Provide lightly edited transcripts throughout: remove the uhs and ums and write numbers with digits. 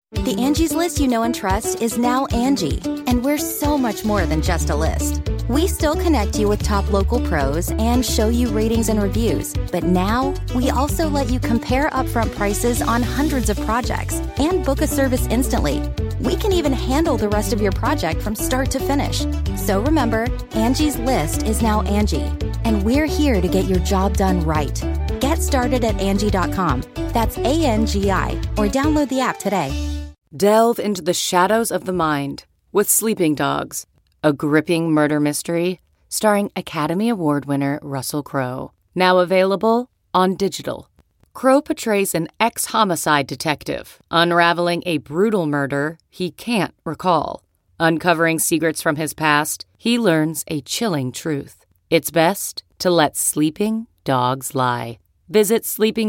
The Angie's List you know and trust is now Angie, and we're so much more than just a list. We still connect you with top local pros and show you ratings and reviews, but now we also let you compare upfront prices on hundreds of projects and book a service instantly. We can even handle the rest of your project from start to finish. So remember, Angie's List is now Angie, and we're here to get your job done right. Get started at Angie.com. That's ANGI, or download the app today. Delve into the shadows of the mind with Sleeping Dogs, a gripping murder mystery starring Academy Award winner Russell Crowe. Now available on digital. Crowe portrays an ex-homicide detective unraveling a brutal murder he can't recall. Uncovering secrets from his past, he learns a chilling truth. It's best to let sleeping dogs lie. Visit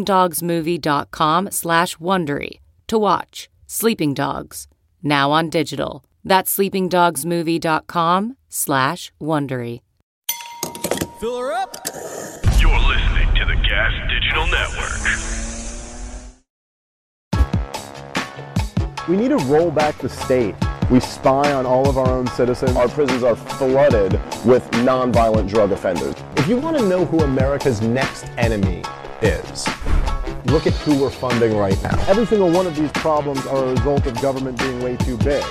sleepingdogsmovie.com/Wondery to watch Sleeping Dogs, now on digital. That's sleepingdogsmovie.com/Wondery. Fill her up. You're listening to the Gas Digital Network. We need to roll back the state. We spy on all of our own citizens. Our prisons are flooded with nonviolent drug offenders. If you want to know who America's next enemy is, look at who we're funding right now. Every single one of these problems are a result of government being way too big.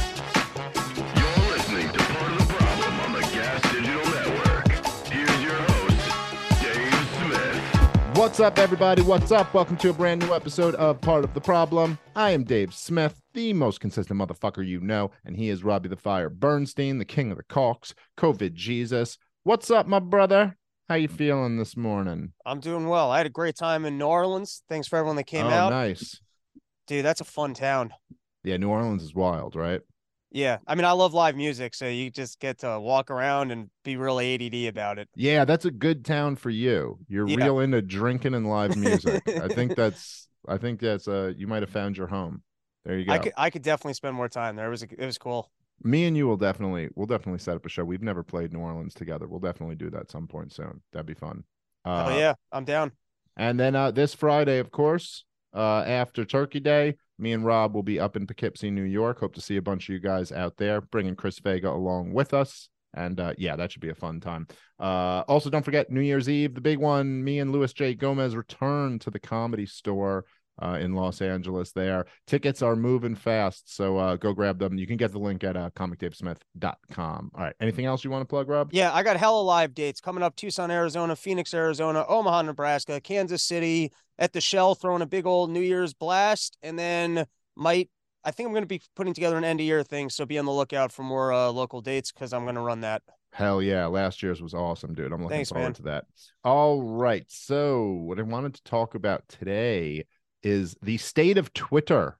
You're listening to Part of the Problem on the Gas Digital Network. Here's your host, Dave Smith. What's up, everybody? What's up? Welcome to a brand new episode of Part of the Problem. I am Dave Smith, the most consistent motherfucker you know, and he is Robbie the Fire Bernstein, the king of the Cocks, COVID Jesus. What's up, my brother? How you feeling this morning? I'm doing well. I had a great time in New Orleans. Thanks for everyone that came out. Nice. Dude, that's a fun town. Yeah, New Orleans is wild, right? Yeah. I mean, I love live music, so you just get to walk around and be really ADD about it. Yeah, that's a good town for you. You're real into drinking and live music. I think that's you might have found your home. There you go. I could definitely spend more time there. It was cool. Me and you we'll definitely set up a show. We've never played New Orleans together. We'll definitely do that some point soon. That'd be fun. Oh yeah, I'm down. And then this Friday, of course, after Turkey Day, me and Rob will be up in Poughkeepsie, New York. Hope to see a bunch of you guys out there, bringing Chris Vega along with us. And yeah, that should be a fun time. Also, don't forget New Year's Eve, the big one. Me and Louis J. Gomez return to the Comedy Store in Los Angeles there. Tickets are moving fast, so go grab them. You can get the link at comicdavesmith.com. All right, anything else you want to plug, Rob? Yeah, I got hella live dates coming up: Tucson, Arizona, Phoenix, Arizona, Omaha, Nebraska, Kansas City, at the Shell, throwing a big old New Year's blast, and then I think I'm going to be putting together an end of year thing, so be on the lookout for more local dates, because I'm going to run that. Hell yeah, last year's was awesome, dude. I'm looking forward to that. All right, so what I wanted to talk about today is the state of Twitter.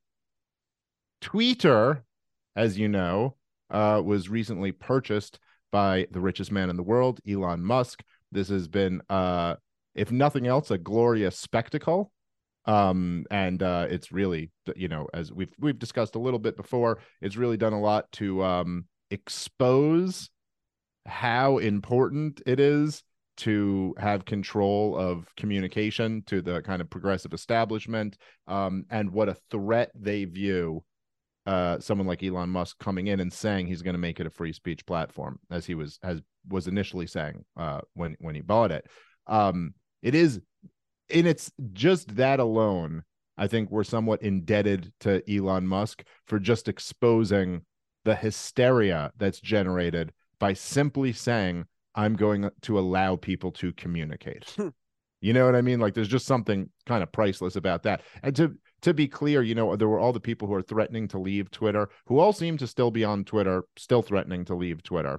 Twitter, as you know, was recently purchased by the richest man in the world, Elon Musk. This has been, if nothing else, a glorious spectacle. And it's really, as we've discussed a little bit before, it's really done a lot to expose how important it is to have control of communication to the kind of progressive establishment, and what a threat they view someone like Elon Musk coming in and saying he's going to make it a free speech platform, as he was initially saying when he bought it. It is, and it's just that alone, I think we're somewhat indebted to Elon Musk for just exposing the hysteria that's generated by simply saying, I'm going to allow people to communicate. You know what I mean? Like, there's just something kind of priceless about that. And to be clear, there were all the people who are threatening to leave Twitter, who all seem to still be on Twitter, still threatening to leave Twitter.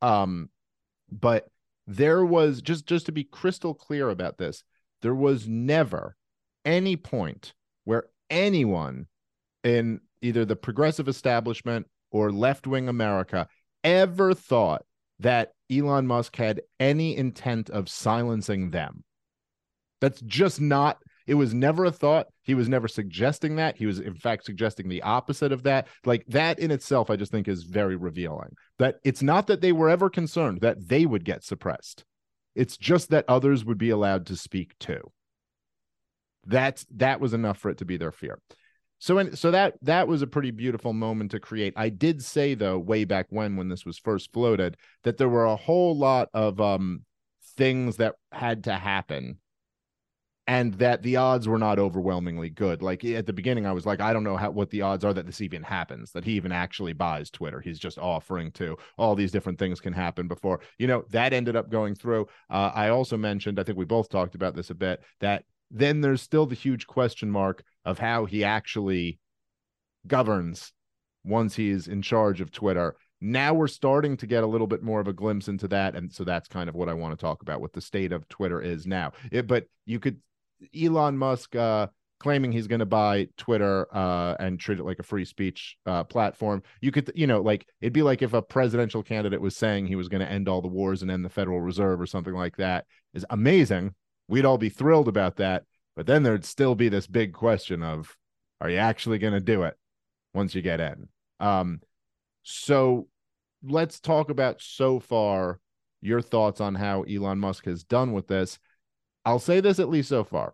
But there was, just to be crystal clear about this, there was never any point where anyone in either the progressive establishment or left-wing America ever thought that Elon Musk had any intent of silencing them. That's just not, it was never a thought. He was never suggesting that. He was, in fact, suggesting the opposite of that. Like, that in itself, I just think is very revealing. That it's not that they were ever concerned that they would get suppressed. It's just that others would be allowed to speak too. That was enough for it to be their fear. So that was a pretty beautiful moment to create. I did say though, way back when this was first floated, that there were a whole lot of things that had to happen, and that the odds were not overwhelmingly good. Like at the beginning, I was like, I don't know what the odds are that this even happens, that he even actually buys Twitter. He's just offering to. All these different things can happen before, that ended up going through. I also mentioned, I think we both talked about this a bit, that then there's still the huge question mark of how he actually governs once he's in charge of Twitter. Now we're starting to get a little bit more of a glimpse into that. And so that's kind of what I want to talk about, what the state of Twitter is now. But you could, Elon Musk claiming he's going to buy Twitter and treat it like a free speech platform. You could, like, it'd be like if a presidential candidate was saying he was going to end all the wars and end the Federal Reserve or something like that. Is amazing. We'd all be thrilled about that. But then there'd still be this big question of, are you actually going to do it once you get in? So let's talk about so far your thoughts on how Elon Musk has done with this. I'll say this at least so far.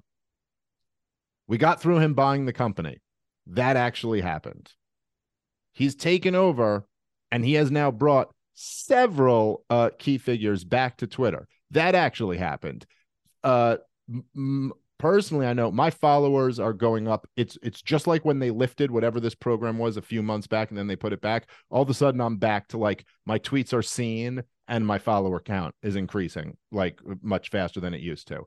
We got through him buying the company. That actually happened. He's taken over, and he has now brought several key figures back to Twitter. That actually happened. Personally, I know my followers are going up. It's just like when they lifted whatever this program was a few months back, and then they put it back. All of a sudden, I'm back to like my tweets are seen and my follower count is increasing like much faster than it used to.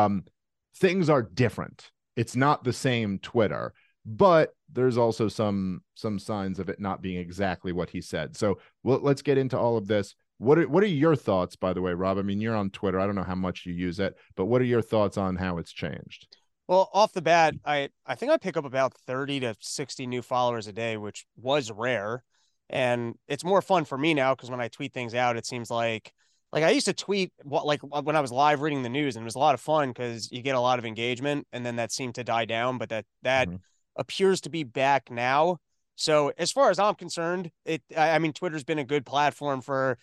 Things are different. It's not the same Twitter, but there's also some signs of it not being exactly what he said. So let's get into all of this. What are your thoughts, by the way, Rob? I mean, you're on Twitter. I don't know how much you use it, but what are your thoughts on how it's changed? Well, off the bat, I think I pick up about 30 to 60 new followers a day, which was rare. And it's more fun for me now because when I tweet things out, it seems like I used to tweet like when I was live reading the news, and it was a lot of fun because you get a lot of engagement, and then that seemed to die down, but that appears to be back now. So as far as I'm concerned, I mean, Twitter's been a good platform for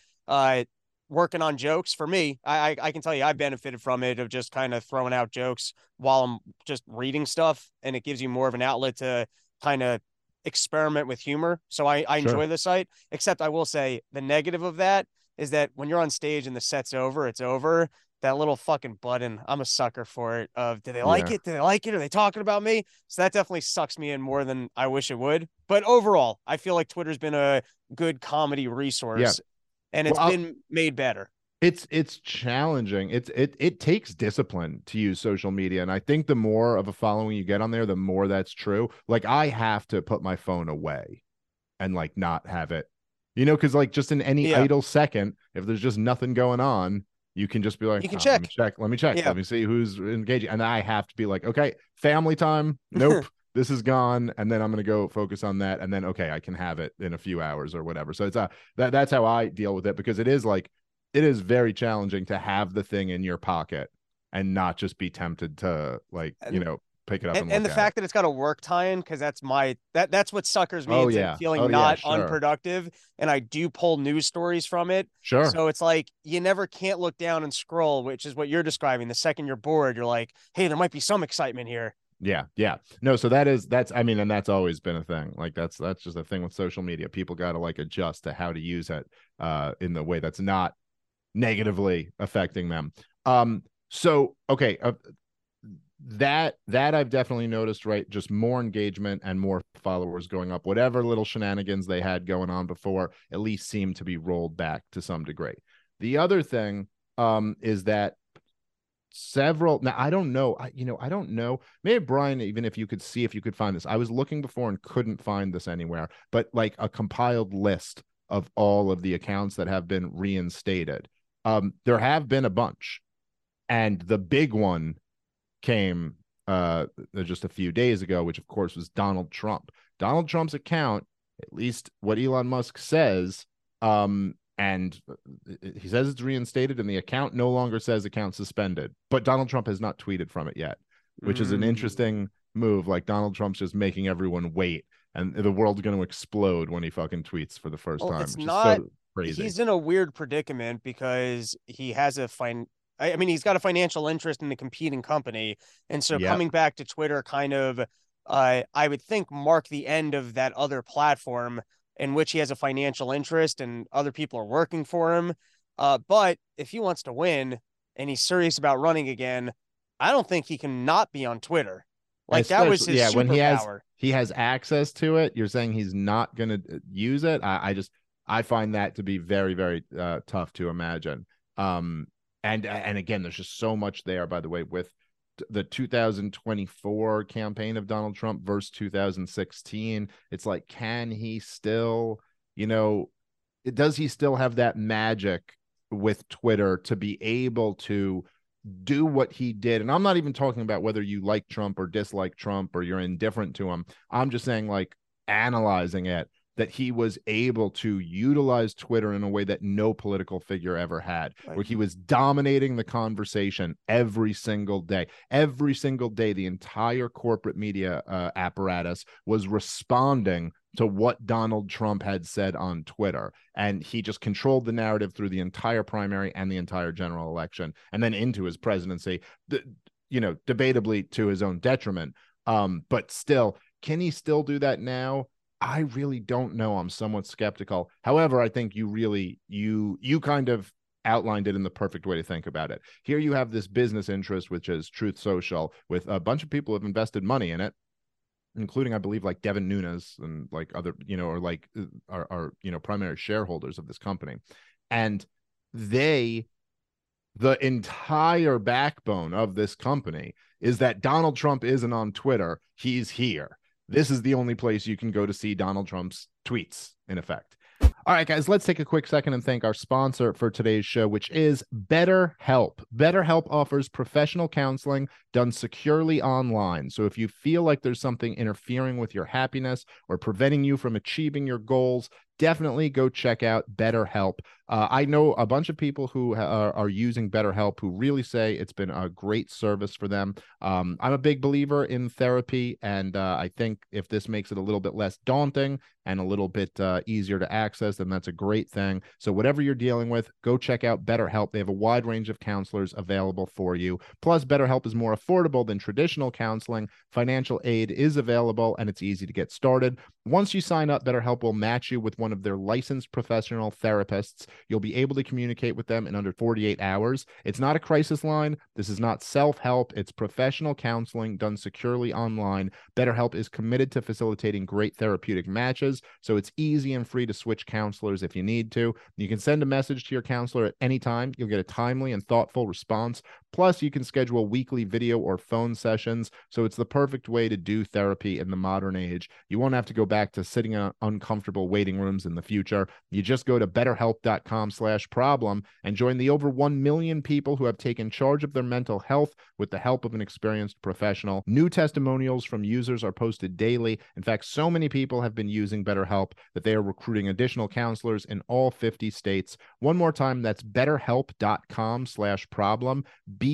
working on jokes for me. I can tell you I benefited from it, of just kind of throwing out jokes while I'm just reading stuff, and it gives you more of an outlet to kind of experiment with humor. So I enjoy the site, except I will say the negative of that is that when you're on stage and the set's over, it's over. That little fucking button, I'm a sucker for it. Of do they like it? Do they like it? Are they talking about me? So that definitely sucks me in more than I wish it would. But overall, I feel like Twitter's been a good comedy resource, and it's been made better. It's challenging. It takes discipline to use social media, and I think the more of a following you get on there, the more that's true. Like I have to put my phone away and like not have it, because like just in any idle second, if there's just nothing going on, you can just be like, you can check. Let me check. Let me see who's engaging. And I have to be like, okay, family time. Nope. This is gone. And then I'm going to go focus on that. And then, okay, I can have it in a few hours or whatever. So it's that's how I deal with it, because it is very challenging to have the thing in your pocket and not just be tempted to pick it up and the fact that it's got a work tie-in, because that's what suckers me into feeling unproductive, and I do pull news stories from it. Sure. So it's like you never can't look down and scroll, which is what you're describing. The second you're bored, you're like, hey, there might be some excitement here. Yeah. No, so that's and that's always been a thing. Like that's just a thing with social media. People got to like adjust to how to use it in the way that's not negatively affecting them. So okay, that I've definitely noticed, right? Just more engagement and more followers going up. Whatever little shenanigans they had going on before at least seem to be rolled back to some degree. The other thing is that now I don't know. I don't know. Maybe Brian, even if you could find this. I was looking before and couldn't find this anywhere, but like a compiled list of all of the accounts that have been reinstated. There have been a bunch, and the big one came just a few days ago, which of course was Donald Trump. Donald Trump's account, at least what Elon Musk says, and he says it's reinstated, and the account no longer says account suspended. But Donald Trump has not tweeted from it yet, which is an interesting move. Like Donald Trump's just making everyone wait, and the world's going to explode when he fucking tweets for the first time. It's not so crazy. He's in a weird predicament because he has he's got a financial interest in the competing company. And so coming back to Twitter kind of I would think mark the end of that other platform in which he has a financial interest and other people are working for him. But if he wants to win and he's serious about running again, I don't think he can not be on Twitter. Like that was Especially, his yeah, when superpower. he has access to it. You're saying he's not going to use it. I find that to be very, very tough to imagine. And again, there's just so much there, by the way, with the 2024 campaign of Donald Trump versus 2016. It's like, can he still, does he still have that magic with Twitter to be able to do what he did? And I'm not even talking about whether you like Trump or dislike Trump or you're indifferent to him. I'm just saying, like, analyzing it, that he was able to utilize Twitter in a way that no political figure ever had, Right. where he was dominating the conversation every single day. Every single day, the entire corporate media apparatus was responding to what Donald Trump had said on Twitter. And he just controlled the narrative through the entire primary and the entire general election, and then into his presidency, debatably to his own detriment. But still, can he still do that now? I really don't know. I'm somewhat skeptical. However, I think you kind of outlined it in the perfect way to think about it. Here you have this business interest, which is Truth Social, with a bunch of people who have invested money in it, including, I believe, like Devin Nunes and like other, or like are primary shareholders of this company. And the entire backbone of this company is that Donald Trump isn't on Twitter. He's here. This is the only place you can go to see Donald Trump's tweets, in effect. All right, guys, let's take a quick second and thank our sponsor for today's show, which is BetterHelp. BetterHelp offers professional counseling done securely online. So if you feel like there's something interfering with your happiness or preventing you from achieving your goals, definitely go check out BetterHelp. I know a bunch of people who are using BetterHelp who really say it's been a great service for them. I'm a big believer in therapy, and I think if this makes it a little bit less daunting and a little bit easier to access, then that's a great thing. So whatever you're dealing with, go check out BetterHelp. They have a wide range of counselors available for you. Plus, BetterHelp is more affordable than traditional counseling. Financial aid is available, and it's easy to get started. Once you sign up, BetterHelp will match you with one of their licensed professional therapists. You'll be able to communicate with them in under 48 hours. It's not a crisis line. This is not self-help. It's professional counseling done securely online. BetterHelp is committed to facilitating great therapeutic matches, so it's easy and free to switch counselors if you need to. You can send a message to your counselor at any time. You'll get a timely and thoughtful response. Plus, you can schedule weekly video or phone sessions, so it's the perfect way to do therapy in the modern age. You won't have to go back to sitting in uncomfortable waiting rooms in the future. You just go to betterhelp.com/problem and join the over 1 million people who have taken charge of their mental health with the help of an experienced professional. New testimonials from users are posted daily. In fact, so many people have been using BetterHelp that they are recruiting additional counselors in all 50 states. One more time, that's betterhelp.com/problem,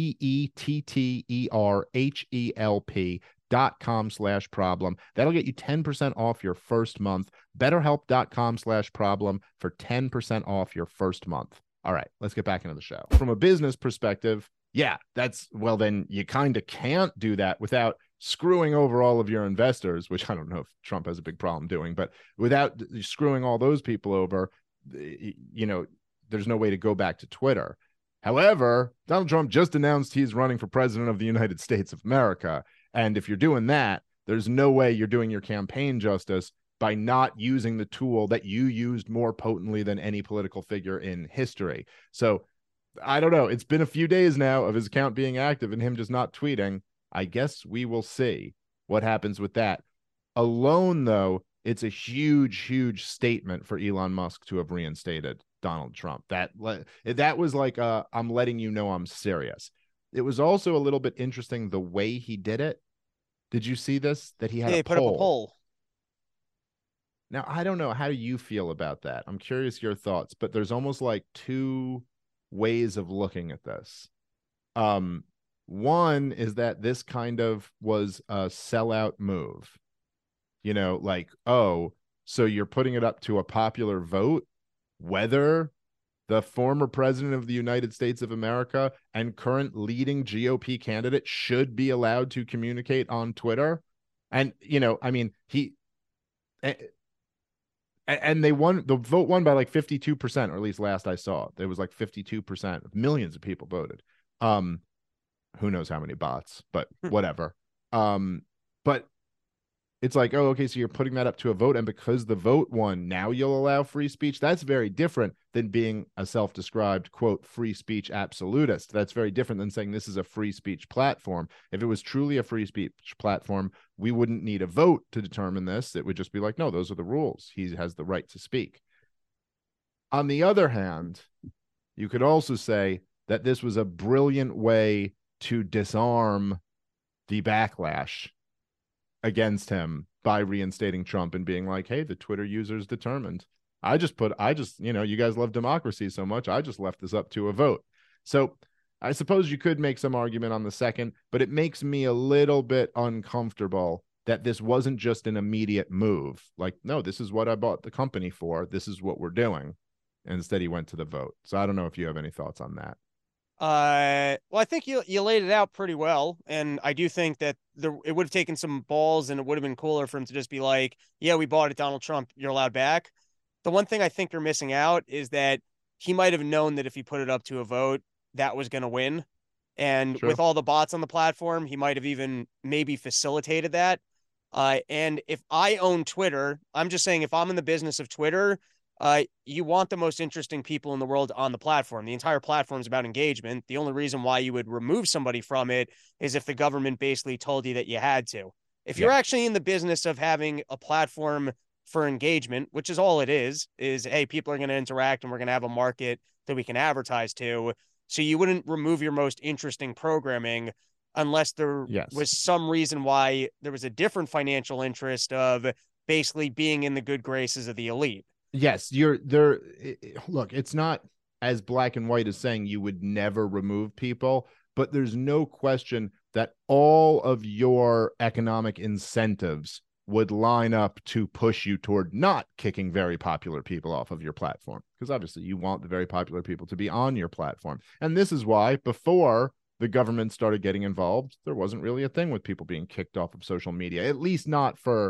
BetterHelp.com/problem. That'll get you 10% off your first month. BetterHelp.com/problem for 10% off your first month. All right, let's get back into the show. From a business perspective, yeah, then you kind of can't do that without screwing over all of your investors, which I don't know if Trump has a big problem doing, but without screwing all those people over, there's no way to go back to Twitter. However, Donald Trump just announced he's running for president of the United States of America. And if you're doing that, there's no way you're doing your campaign justice by not using the tool that you used more potently than any political figure in history. So I don't know. It's been a few days now of his account being active and him just not tweeting. I guess we will see what happens with that. Alone, though, it's a huge, huge statement for Elon Musk to have reinstated Donald Trump. That was like, I'm letting you know I'm serious. It was also a little bit interesting the way he did it. Did you see this? That he had a put up a poll. Now, I don't know. How do you feel about that? I'm curious your thoughts, but there's almost like two ways of looking at this. One is that this kind of was a sellout move. Like, oh, so you're putting it up to a popular vote, whether the former president of the United States of America and current leading GOP candidate should be allowed to communicate on Twitter. And, I mean, and they won, the vote won by like 52%, or at least last I saw. There was like 52%. Millions of people voted. Who knows how many bots, but whatever. But it's like, oh, okay, so you're putting that up to a vote, and because the vote won, now you'll allow free speech. That's very different than being a self-described, quote, free speech absolutist. That's very different than saying this is a free speech platform. If it was truly a free speech platform, we wouldn't need a vote to determine this. It would just be like, no, those are the rules. He has the right to speak. On the other hand, you could also say that this was a brilliant way to disarm the backlash against him by reinstating Trump and being like, hey, the Twitter users determined. You guys love democracy so much, I just left this up to a vote. So I suppose you could make some argument on the second, but it makes me a little bit uncomfortable that this wasn't just an immediate move. Like, no, this is what I bought the company for. This is what we're doing. And instead he went to the vote. So I don't know if you have any thoughts on that. Well, I think you laid it out pretty well, and I do think that it would have taken some balls, and it would have been cooler for him to just be like, "Yeah, we bought it, Donald Trump. You're allowed back." The one thing I think you're missing out is that he might have known that if he put it up to a vote, that was going to win, and Sure. with all the bots on the platform, he might have even maybe facilitated that. And if I own Twitter, I'm just saying, if I'm in the business of Twitter, you want the most interesting people in the world on the platform. The entire platform is about engagement. The only reason why you would remove somebody from it is if the government basically told you that you had to. If you're actually in the business of having a platform for engagement, which is all it is, hey, people are going to interact and we're going to have a market that we can advertise to. So you wouldn't remove your most interesting programming unless there was some reason why there was a different financial interest of basically being in the good graces of the elite. Yes, you're there. Look, it's not as black and white as saying you would never remove people, but there's no question that all of your economic incentives would line up to push you toward not kicking very popular people off of your platform, because obviously you want the very popular people to be on your platform. And this is why before the government started getting involved, there wasn't really a thing with people being kicked off of social media, at least not for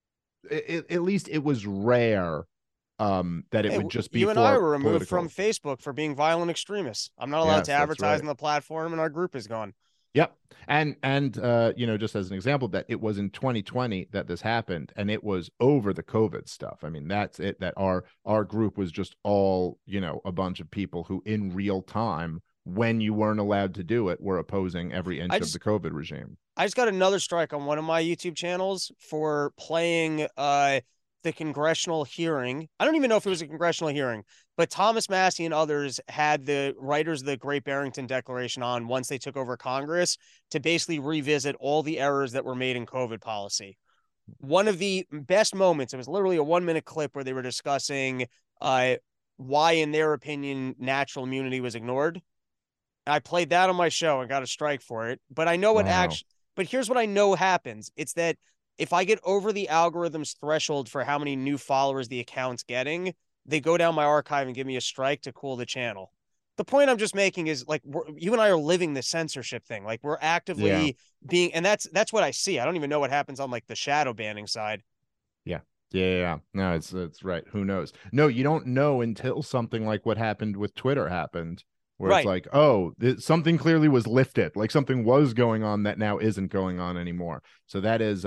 at least it was rare that it would just be you and I were removed political. from Facebook for being violent extremists. I'm not allowed to advertise on the platform, and our group is gone. Yep. And just as an example, that it was in 2020 that this happened, and it was over the COVID stuff. I mean, that's it, that our group was just all, a bunch of people who in real time, when you weren't allowed to do it, were opposing every inch of the COVID regime. I just got another strike on one of my YouTube channels for playing the congressional hearing. I don't even know if it was a congressional hearing, but Thomas Massie and others had the writers of the Great Barrington Declaration on once they took over Congress to basically revisit all the errors that were made in COVID policy. One of the best moments, it was literally a 1-minute clip where they were discussing why, in their opinion, natural immunity was ignored. I played that on my show and got a strike for it, but I know what but here's what I know happens. It's that if I get over the algorithm's threshold for how many new followers the account's getting, they go down my archive and give me a strike to cool the channel. The point I'm just making is, like, you and I are living the censorship thing. Like, we're actively being, and that's what I see. I don't even know what happens on like the shadow banning side. Yeah. No, it's right. Who knows? No, you don't know until something like what happened with Twitter happened, where it's like, oh, something clearly was lifted, like something was going on that now isn't going on anymore. So that is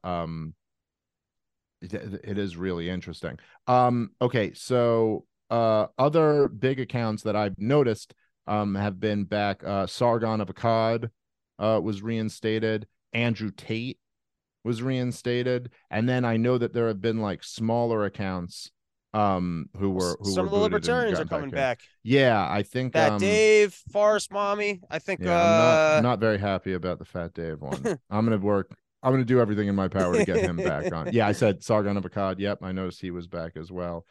it is really interesting. Okay, so other big accounts that I've noticed have been back. Sargon of Akkad was reinstated. Andrew Tate was reinstated, and then I know that there have been like smaller accounts some of the libertarians are coming back. Yeah, I think Fat Dave, Forest Mommy. I think I'm not very happy about the Fat Dave one. I'm gonna do everything in my power to get him back on. Yeah, I said Sargon of Akkad. Yep, I noticed he was back as well.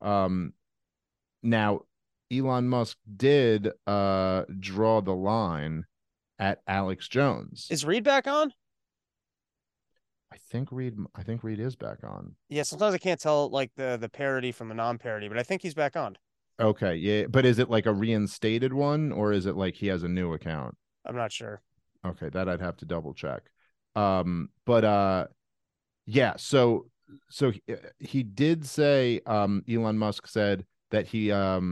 Now Elon Musk did draw the line at Alex Jones. Is Reed back on? I think Reed is back on. Yeah, sometimes I can't tell like the parody from the non-parody, but I think he's back on. Okay, yeah, but is it like a reinstated one, or is it like he has a new account? I'm not sure. Okay, that I'd have to double check. But Yeah, so he did say, Elon Musk said that he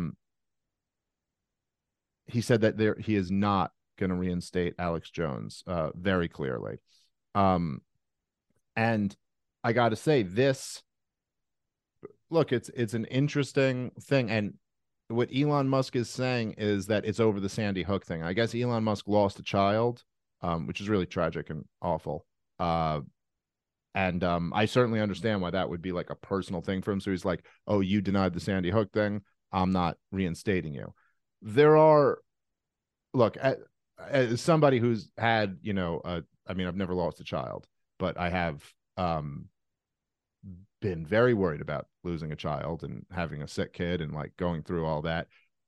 said that he is not going to reinstate Alex Jones, very clearly. And I got to say, look, it's an interesting thing. And what Elon Musk is saying is that it's over the Sandy Hook thing. I guess Elon Musk lost a child, which is really tragic and awful. And I certainly understand why that would be like a personal thing for him. So he's like, oh, you denied the Sandy Hook thing, I'm not reinstating you. Look, as somebody who's had, I mean, I've never lost a child, but I have been very worried about losing a child and having a sick kid and like going through all that.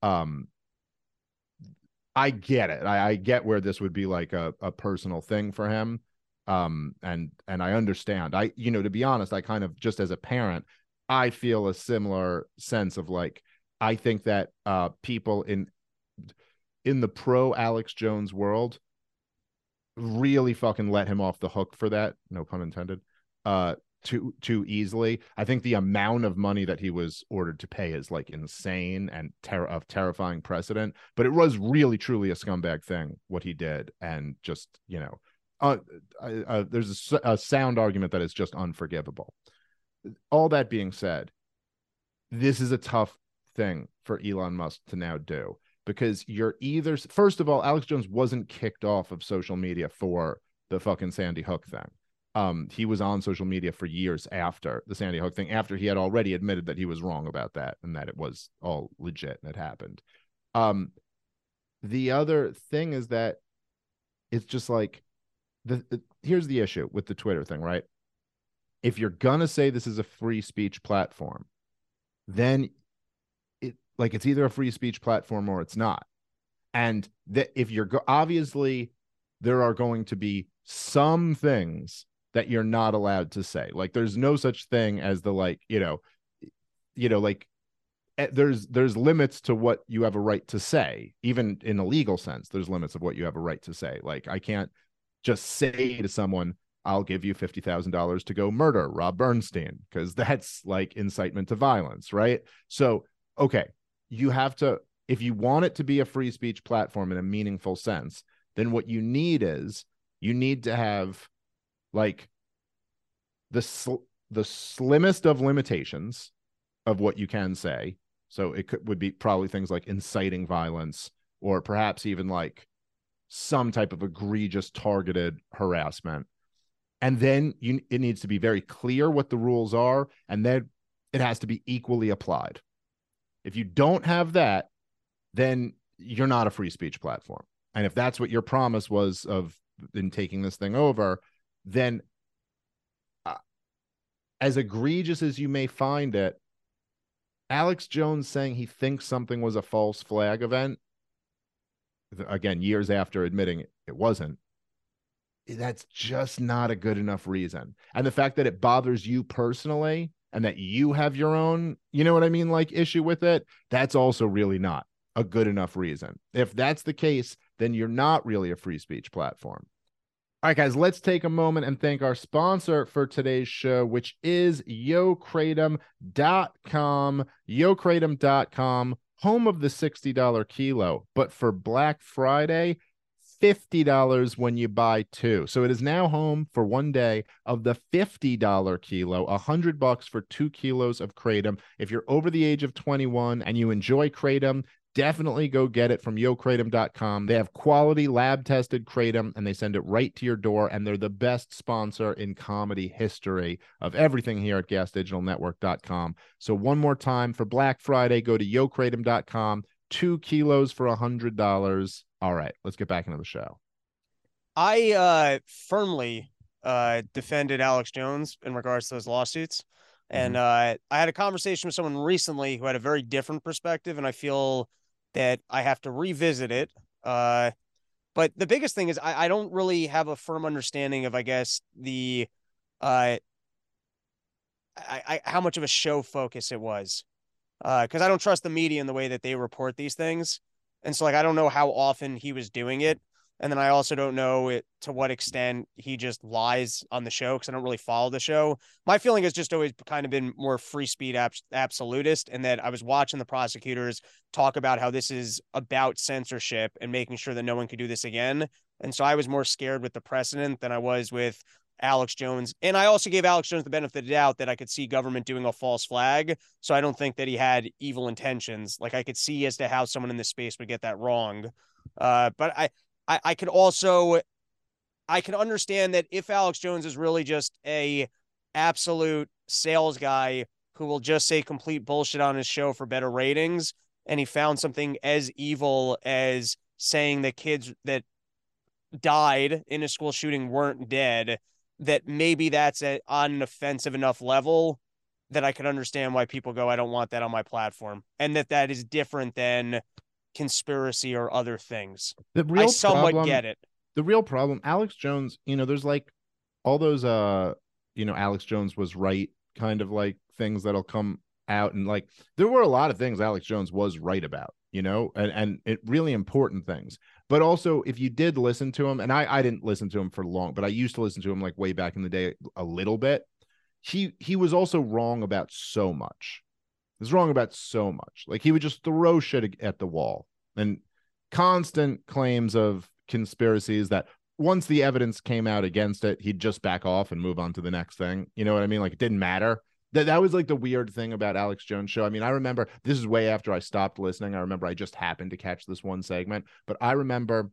I get it. I get where this would be like a personal thing for him. And I understand. To be honest, I kind of, just as a parent, I feel a similar sense of like, I think that people in the pro Alex Jones world really fucking let him off the hook for that. No pun intended. Too easily. I think the amount of money that he was ordered to pay is like insane and of terrifying precedent. But it was really truly a scumbag thing what he did, and just there's a sound argument that is just unforgivable. All that being said, this is a tough thing for Elon Musk to now do, because you're either, first of all, Alex Jones wasn't kicked off of social media for the fucking Sandy Hook thing. He was on social media for years after the Sandy Hook thing, after he had already admitted that he was wrong about that and that it was all legit and it happened. The other thing is that it's just like, here's the issue with the Twitter thing, right? If you're gonna say this is a free speech platform, then it's either a free speech platform or it's not. And that if you're obviously there are going to be some things that you're not allowed to say. Like there's no such thing as the there's limits to what you have a right to say. Even in a legal sense, there's limits of what you have a right to say. Like I can't just say to someone, I'll give you $50,000 to go murder Rob Bernstein, because that's like incitement to violence, right? So, okay, you have to, if you want it to be a free speech platform in a meaningful sense, then what you need to have like the slimmest of limitations of what you can say. So it would be probably things like inciting violence, or perhaps even like some type of egregious targeted harassment. And then it needs to be very clear what the rules are, and then it has to be equally applied. If you don't have that, then you're not a free speech platform. And if that's what your promise was in taking this thing over, then as egregious as you may find it, Alex Jones saying he thinks something was a false flag event, again, years after admitting it wasn't, that's just not a good enough reason. And the fact that it bothers you personally and that you have your own, you know what I mean, like issue with it, that's also really not a good enough reason. If that's the case, then you're not really a free speech platform. All right, guys, let's take a moment and thank our sponsor for today's show, which is YoKratom.com. YoKratom.com, home of the $60 kilo. But for Black Friday, $50 when you buy two. So it is now home for one day of the $50 kilo, $100 for 2 kilos of kratom. If you're over the age of 21 and you enjoy kratom, definitely go get it from YoKratom.com. They have quality lab-tested kratom, and they send it right to your door, and they're the best sponsor in comedy history of everything here at GasDigitalNetwork.com. So one more time, for Black Friday, go to YoKratom.com, 2 kilos for $100. All right, let's get back into the show. I firmly defended Alex Jones in regards to those lawsuits. And I had a conversation with someone recently who had a very different perspective, and I feel that I have to revisit it. But the biggest thing is I don't really have a firm understanding of, I guess, the how much of a show focus it was. Because I don't trust the media in the way that they report these things. And so, like, I don't know how often he was doing it. And then I also don't know to what extent he just lies on the show because I don't really follow the show. My feeling has just always kind of been more free speech absolutist, and that I was watching the prosecutors talk about how this is about censorship and making sure that no one could do this again. And so I was more scared with the precedent than I was with Alex Jones. And I also gave Alex Jones the benefit of the doubt that I could see government doing a false flag. So I don't think that he had evil intentions. Like I could see as to how someone in this space would get that wrong. But I could also, I can understand that if Alex Jones is really just a absolute sales guy who will just say complete bullshit on his show for better ratings, and he found something as evil as saying that kids that died in a school shooting weren't dead, that maybe that's on an offensive enough level that I can understand why people go, I don't want that on my platform. And that is different than conspiracy or other things. I somewhat get it. The real problem, Alex Jones, there's like all those, Alex Jones was right kind of like things that'll come out. And like, there were a lot of things Alex Jones was right about, and it really important things. But also, if you did listen to him, and I didn't listen to him for long, but I used to listen to him like way back in the day a little bit. He was also wrong about so much. He was wrong about so much. Like he would just throw shit at the wall, and constant claims of conspiracies that once the evidence came out against it, he'd just back off and move on to the next thing. You know what I mean? Like it didn't matter. That was like the weird thing about Alex Jones' show. I mean, I remember this is way after I stopped listening. I remember I just happened to catch this one segment, but I remember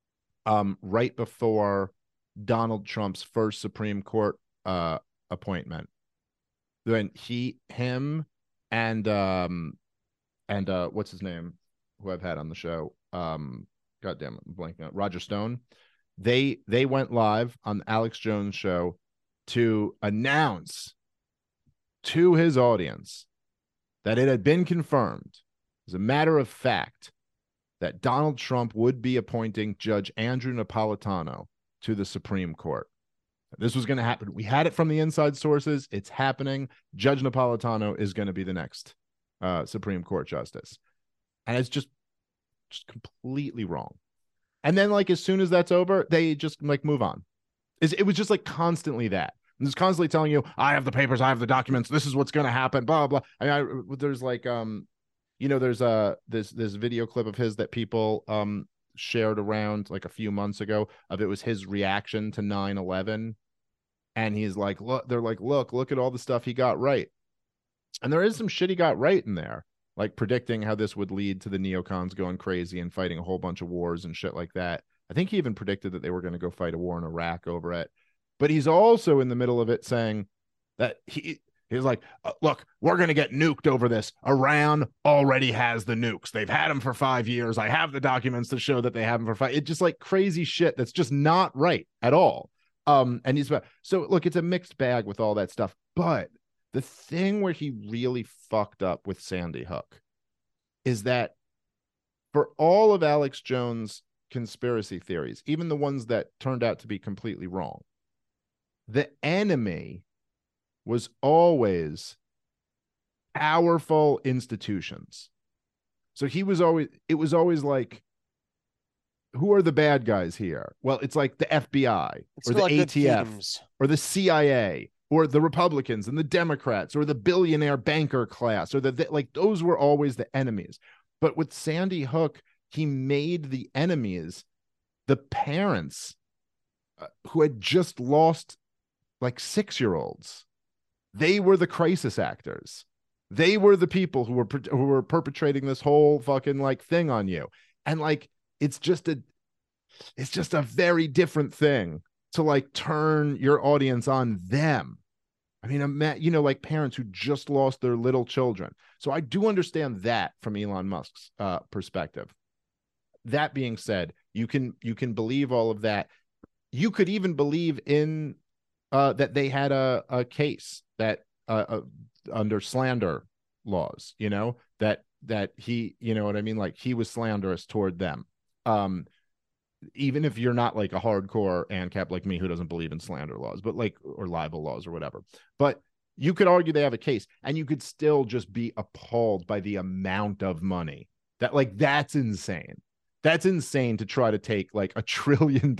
right before Donald Trump's first Supreme Court appointment, when him and what's his name, who I've had on the show, goddamn, I'm blanking out, Roger Stone, they went live on Alex Jones' show to announce to his audience that it had been confirmed as a matter of fact that Donald Trump would be appointing Judge Andrew Napolitano to the Supreme Court. This was going to happen. We had it from the inside sources. It's happening. Judge Napolitano is going to be the next Supreme Court justice. And it's just completely wrong. And then like as soon as that's over, they just like move on. It was just like constantly that. And it's constantly telling you, I have the papers, I have the documents, this is what's going to happen, blah, blah. I mean, there's like, there's this video clip of his that people shared around like a few months ago of it was his reaction to 9/11. And he's like, look, they're like, look at all the stuff he got right. And there is some shit he got right in there, like predicting how this would lead to the neocons going crazy and fighting a whole bunch of wars and shit like that. I think he even predicted that they were going to go fight a war in Iraq over it. But he's also in the middle of it saying that he's like, look, we're going to get nuked over this. Iran already has the nukes. They've had them for 5 years. I have the documents to show that they have them for 5. It's just like crazy shit that's just not right at all. And he's so look, it's a mixed bag with all that stuff. But the thing where he really fucked up with Sandy Hook is that for all of Alex Jones' conspiracy theories, even the ones that turned out to be completely wrong, the enemy was always powerful institutions. So it was always like, who are the bad guys here? Well, it's like the FBI or the ATF or the CIA or the Republicans and the Democrats or the billionaire banker class or like those were always the enemies. But with Sandy Hook, he made the enemies the parents who had just lost like 6-year-olds. They were the crisis actors. They were the people who were perpetrating this whole fucking like thing on you. And like, it's just a very different thing to like turn your audience on them. I mean, like parents who just lost their little children. So I do understand that from Elon Musk's perspective. That being said, you can believe all of that. You could even believe in that they had a case that under slander laws, that he, you know what I mean? Like he was slanderous toward them. Even if you're not like a hardcore ANCAP like me who doesn't believe in slander laws, but like, or libel laws or whatever, but you could argue they have a case and you could still just be appalled by the amount of money that like, that's insane. That's insane to try to take like $1 trillion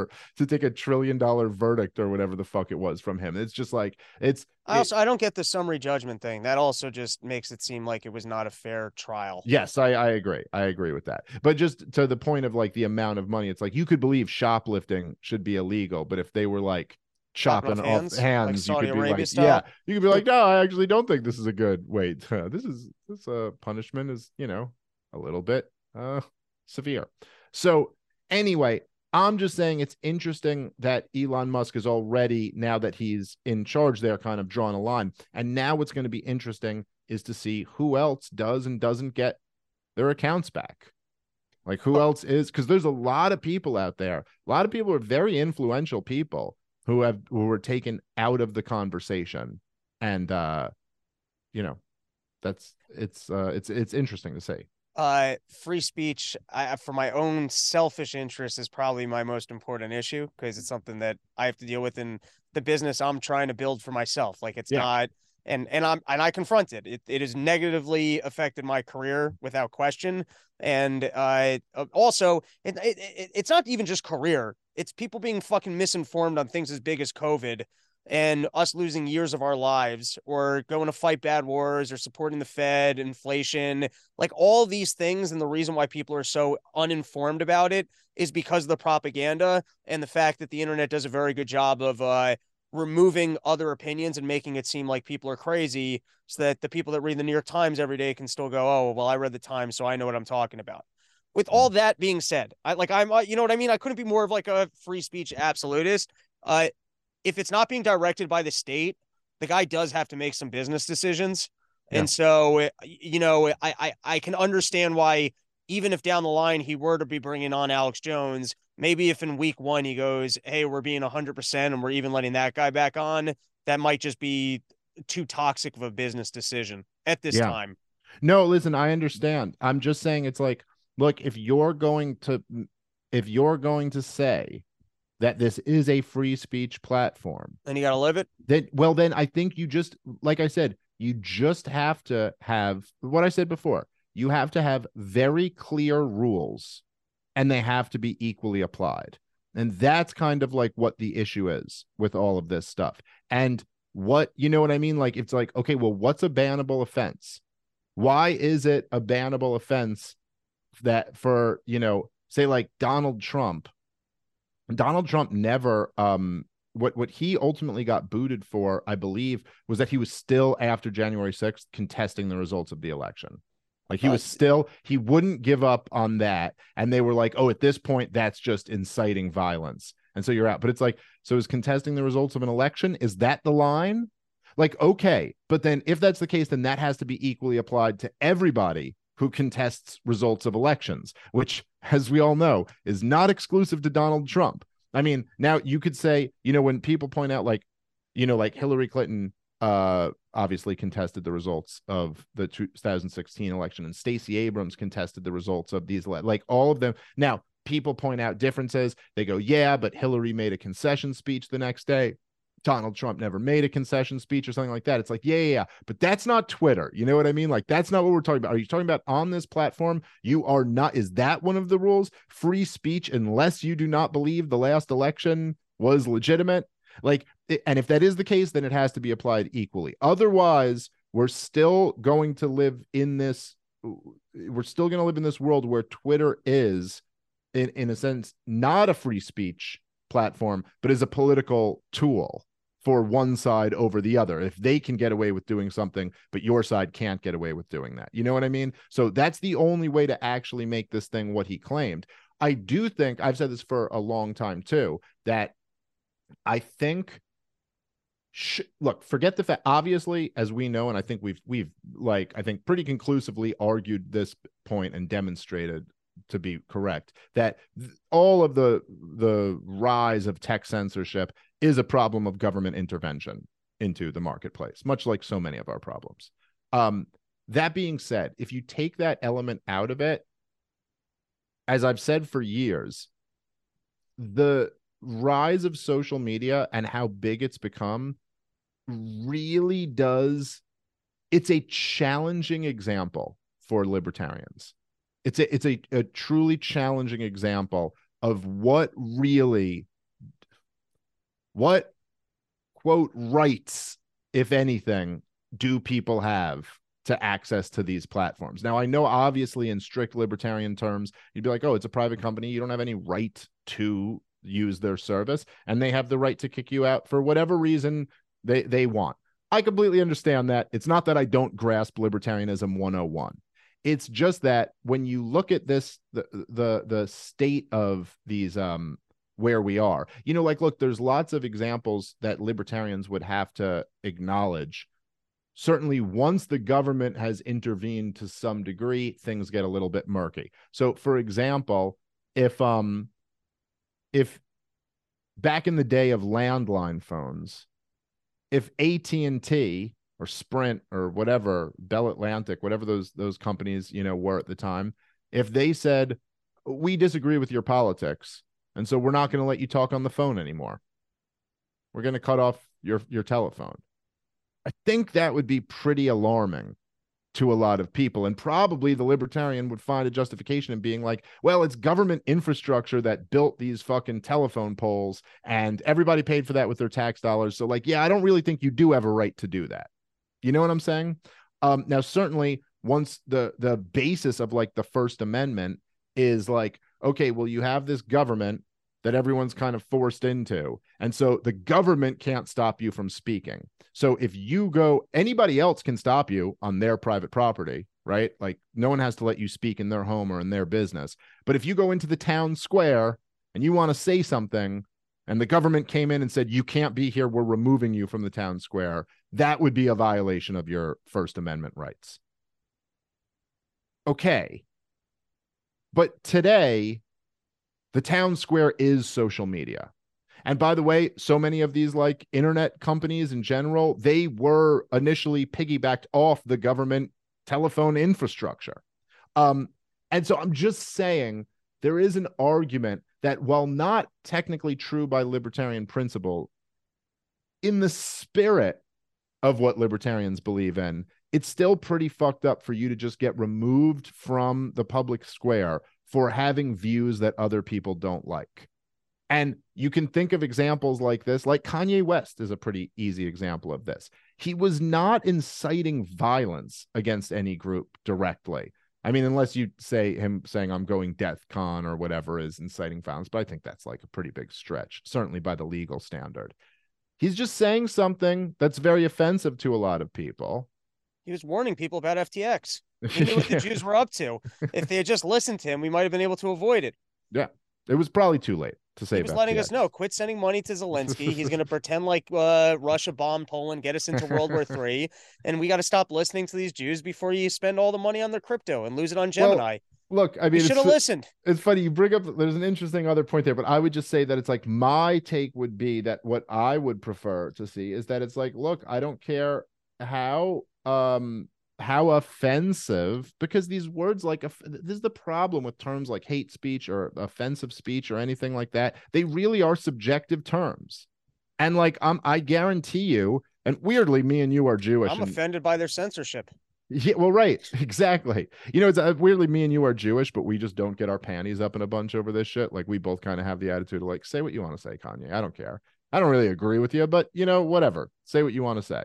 verdict or whatever the fuck it was from him. It's just like I don't get the summary judgment thing. That also just makes it seem like it was not a fair trial. Yes, I agree. I agree with that. But just to the point of like the amount of money, it's like you could believe shoplifting should be illegal, but if they were like chopping off hands, like you could be Arabia like, style? yeah, you could be like, no, I actually don't think this is a good wait. This punishment is, a little bit severe. So anyway, I'm just saying it's interesting that Elon Musk is already, now that he's in charge there, kind of drawn a line. And now what's going to be interesting is to see who else does and doesn't get their accounts back. Like who else is, because there's a lot of people out there. A lot of people are very influential people who were taken out of the conversation. And it's interesting to see. Free speech, for my own selfish interest, is probably my most important issue, because it's something that I have to deal with in the business I'm trying to build for myself. Like it's not, and I confront it. It has negatively affected my career without question. And also it's not even just career. It's people being fucking misinformed on things as big as COVID, and us losing years of our lives, or going to fight bad wars, or supporting the Fed, inflation, like all these things. And the reason why people are so uninformed about it is because of the propaganda and the fact that the internet does a very good job of removing other opinions and making it seem like people are crazy, so that the people that read the New York Times every day can still go, oh, well, I read the Times, so I know what I'm talking about. With all that being said, I'm you know what I mean? I couldn't be more of like a free speech absolutist. If it's not being directed by the state, the guy does have to make some business decisions. Yeah. And so, I can understand why, even if down the line he were to be bringing on Alex Jones, maybe if in week 1 he goes, hey, we're being 100% and we're even letting that guy back on, that might just be too toxic of a business decision at this time. No, listen, I understand. I'm just saying, it's like, look, if you're going to say that this is a free speech platform, and you got to live it, then I think you just, like I said, you just have to have what I said before. You have to have very clear rules, and they have to be equally applied. And that's kind of like what the issue is with all of this stuff. And what, you know what I mean? Like, it's like, okay, well, what's a bannable offense? Why is it a bannable offense that for, say like Donald Trump never, what he ultimately got booted for, I believe, was that he was still, after January 6th, contesting the results of the election. Like he wouldn't give up on that. And they were like, oh, at this point, that's just inciting violence. And so you're out. But it's like, so is contesting the results of an election, is that the line? Like, okay, but then if that's the case, then that has to be equally applied to everybody who contests results of elections, which, as we all know, is not exclusive to Donald Trump. I mean, now you could say, when people point out like Hillary Clinton obviously contested the results of the 2016 election, and Stacey Abrams contested the results of these, like all of them. Now, people point out differences. They go, yeah, but Hillary made a concession speech the next day. Donald Trump never made a concession speech or something like that. It's like, yeah. But that's not Twitter. You know what I mean? Like, that's not what we're talking about. Are you talking about on this platform? You are not. Is that one of the rules? Free speech, unless you do not believe the last election was legitimate. Like, and if that is the case, then it has to be applied equally. Otherwise, we're still going to live in this world where Twitter is, in a sense, not a free speech platform, but is a political tool for one side over the other. If they can get away with doing something, but your side can't get away with doing that. You know what I mean? So that's the only way to actually make this thing what he claimed. I do think, I've said this for a long time too, that I think, look, forget the fact, obviously, as we know, and I think we've I think pretty conclusively argued this point and demonstrated to be correct, that all of the rise of tech censorship is a problem of government intervention into the marketplace, much like so many of our problems. That being said, if you take that element out of it, as I've said for years, the rise of social media and how big it's become really does, it's a challenging example for libertarians. It's a truly challenging example of what quote rights, if anything, do people have to access to these platforms. Now, I know obviously in strict libertarian terms, you'd be like, oh, it's a private company. You don't have any right to use their service, and they have the right to kick you out for whatever reason they want. I completely understand that. It's not that I don't grasp libertarianism 101. It's just that when you look at this, the state of these where we are, like, look, there's lots of examples that libertarians would have to acknowledge. Certainly, once the government has intervened to some degree, things get a little bit murky. So, for example, if back in the day of landline phones, if AT&T or Sprint or whatever, Bell Atlantic, whatever those companies, were at the time, if they said, we disagree with your politics, and so we're not going to let you talk on the phone anymore, we're going to cut off your telephone, I think that would be pretty alarming to a lot of people. And probably the libertarian would find a justification in being like, well, it's government infrastructure that built these fucking telephone poles and everybody paid for that with their tax dollars. So, like, yeah, I don't really think you do have a right to do that. You know what I'm saying? Now, certainly once the basis of like the First Amendment is like, okay, well, you have this government that everyone's kind of forced into. And so the government can't stop you from speaking. So if you go, anybody else can stop you on their private property, right? Like, no one has to let you speak in their home or in their business. But if you go into the town square and you want to say something and the government came in and said, you can't be here, we're removing you from the town square, that would be a violation of your First Amendment rights. Okay. But today, the town square is social media. And by the way, so many of these like internet companies in general, they were initially piggybacked off the government telephone infrastructure. And so I'm just saying there is an argument that, while not technically true by libertarian principle, in the spirit of what libertarians believe in, it's still pretty fucked up for you to just get removed from the public square for having views that other people don't like. And you can think of examples like this, like Kanye West is a pretty easy example of this. He was not inciting violence against any group directly. I mean, unless you say him saying I'm going DEFCON or whatever is inciting violence, but I think that's like a pretty big stretch, certainly by the legal standard. He's just saying something that's very offensive to a lot of people. He was warning people about FTX. He knew what the Jews were up to. If they had just listened to him, we might have been able to avoid it. Yeah, it was probably too late to say. He was letting us know, quit sending money to Zelensky. He's going to pretend like Russia bombed Poland, get us into World War III, and we got to stop listening to these Jews before you spend all the money on their crypto and lose it on Gemini. Well, look, I mean, you should have listened. It's funny you bring up. There's an interesting other point there, but I would just say that it's like, my take would be that what I would prefer to see is that it's like, look, I don't care how offensive, because these words, like, this is the problem with terms like hate speech or offensive speech or anything like that. They really are subjective terms. And like, I guarantee you, and weirdly, me and you are Jewish. I'm offended by their censorship. Yeah, well, right. Exactly. It's weirdly, me and you are Jewish, but we just don't get our panties up in a bunch over this shit. Like, we both kind of have the attitude of like, say what you want to say, Kanye. I don't care. I don't really agree with you, but whatever. Say what you want to say.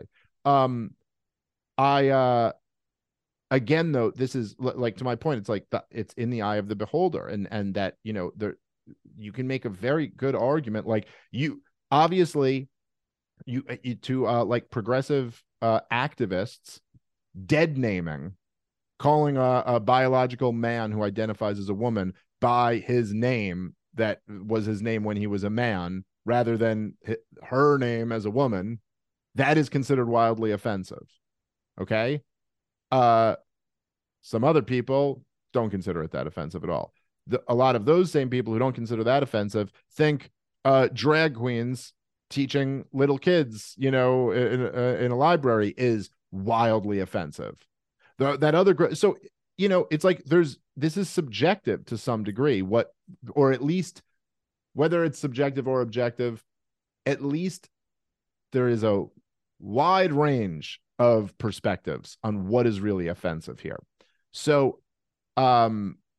Again, though, this is like, to my point, it's like it's in the eye of the beholder, and that there, you can make a very good argument. Like, you obviously like progressive activists dead naming, calling a biological man who identifies as a woman by his name that was his name when he was a man, rather than her name as a woman, that is considered wildly offensive. Okay. Some other people don't consider it that offensive at all. A lot of those same people who don't consider that offensive think drag queens teaching little kids, in a library is wildly offensive. So, it's like this is subjective to some degree, or at least whether it's subjective or objective, at least there is a wide range of perspectives on what is really offensive here. So,